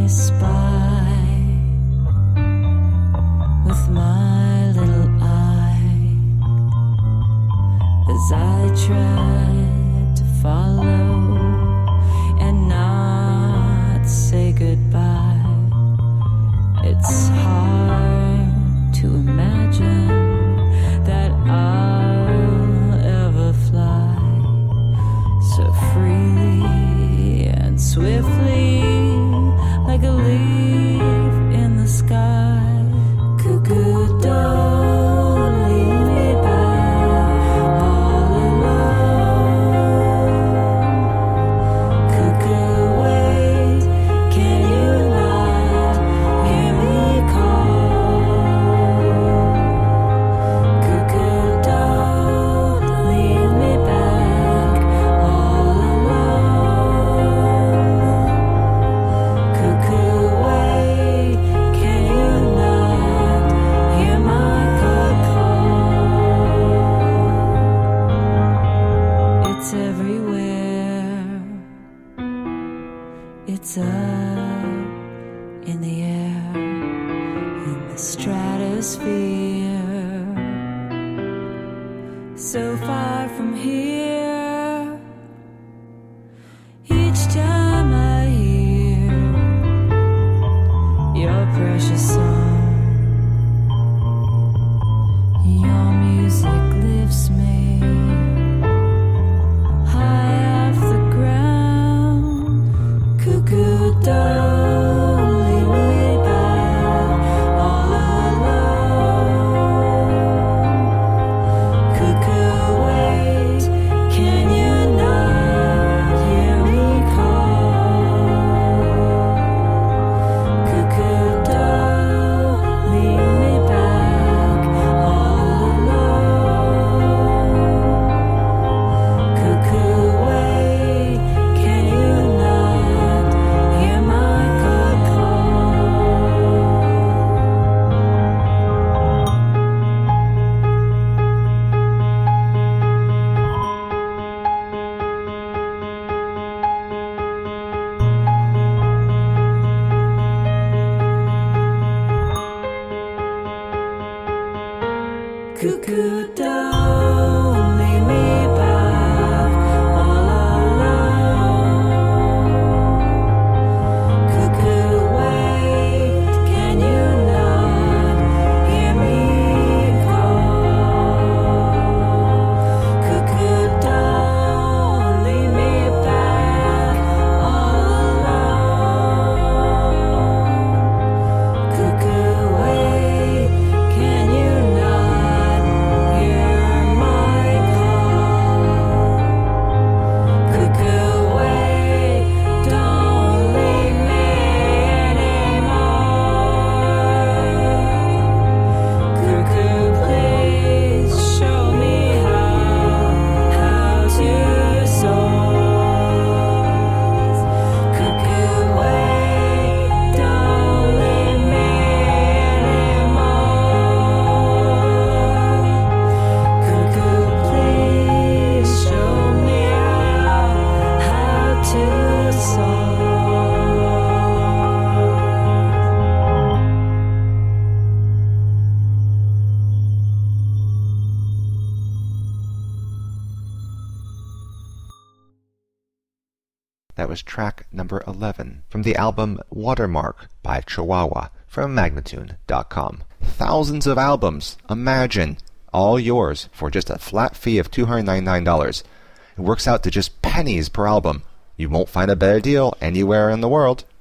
spy with my little eye as I try to follow and not say goodbye. It's hard to imagine that I'll ever fly so freely and swiftly like a leaf in the sky. Cuckoo, don't leave me back all alone. Cuckoo, wait, can you not hear me call? Cuckoo, don't leave me back all alone. Cuckoo, wait, can you not hear my call? It's everywhere. It's up in the air, in the stratosphere, so far from here. Each time I hear your precious song, your music lifts me high off the ground. Cuckoo, don't leave me back all alone. Cuckoo, wait, can you not hear me call? Cuckoo, don't leave me back all alone. Cuckoo, wait, can you not hear my call? Cuckoo, don't leave me back all alone. Cuckoo, wait, can you not hear me call? Cuckoo, don't leave me back all alone. Cuckoo, wait, can you not hear my call? Cuckoo, wait, don't leave me anymore. Cuckoo, please show me how to soar. Cuckoo, wait, don't leave me anymore. Cuckoo, please show me how to soar. That was track number 11 from the album Watermark by Chihuahua from Magnatune.com. Thousands of albums, imagine, all yours for just a flat fee of $299. It works out to just pennies per album. You won't find a better deal anywhere in the world.